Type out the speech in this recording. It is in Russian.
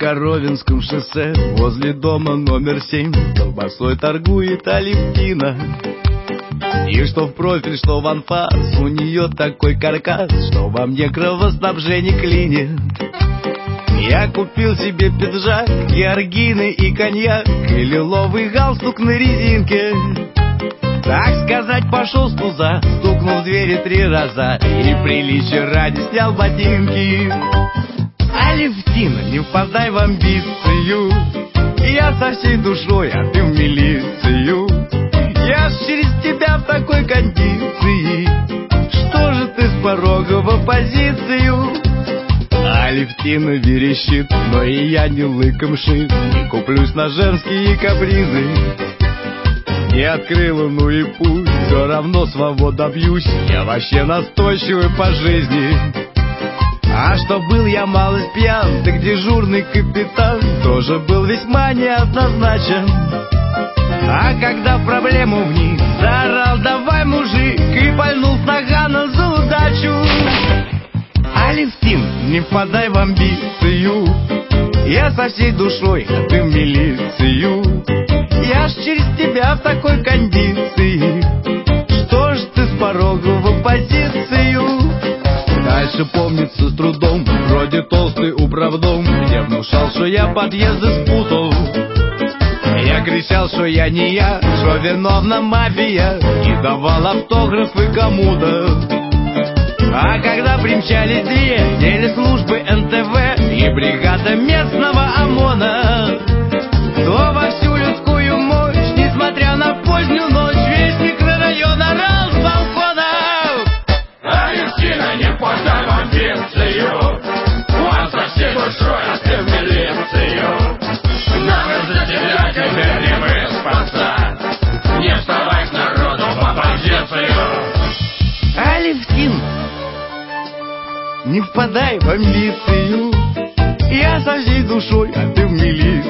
Коровинском шоссе, возле дома номер 7, колбасой торгует Алевтина. И что в профиль, что в анфас, у нее такой каркас, что во мне кровоснабжение клинит. Я купил себе пиджак, георгины и коньяк, и лиловый галстук на резинке. Так сказать, пошел с туза, стукнул в двери 3 раза и приличия ради снял ботинки. Алевтина, не впадай в амбицию, я со всей душой, а ты в милицию. Я ж через тебя в такой кондиции, что же ты с порога в оппозицию? Алевтина верещит, но и я не лыком шит, не куплюсь на женские капризы. Не открыла, ну и пусть, все равно свободу бьюсь, я вообще настойчивый по жизни. А что был я малость пьян, так дежурный капитан тоже был весьма неоднозначен. А когда проблему вниз, заорал: давай, мужик, и пальнул с нагана за удачу. Алевтин, не впадай в амбицию, я со всей душой, а ты в милицию. Я ж через тебя в такой кондиции, что ж ты с порога в оппозицию? Дальше помнится с трудом, вроде толстый управдом, где внушал, что я подъезды спутал. Я кричал, что я не я, что виновна мафия, и давал автографы кому-то. А когда примчались 2 телеслужбы НТВ и бригада местного ОМОНа, то во всю людскую мощь, несмотря на позднюю ночь, весь микрорайон орал с балкона: Алевтина, не впадай в амбицию, он со всей душой, а ты в милицию. Нам из-за тебя теперь не выспаться, не вставай к народу в оппозицию. Алевтин, не впадай в амбицию, я со всей душой, а ты в милицию.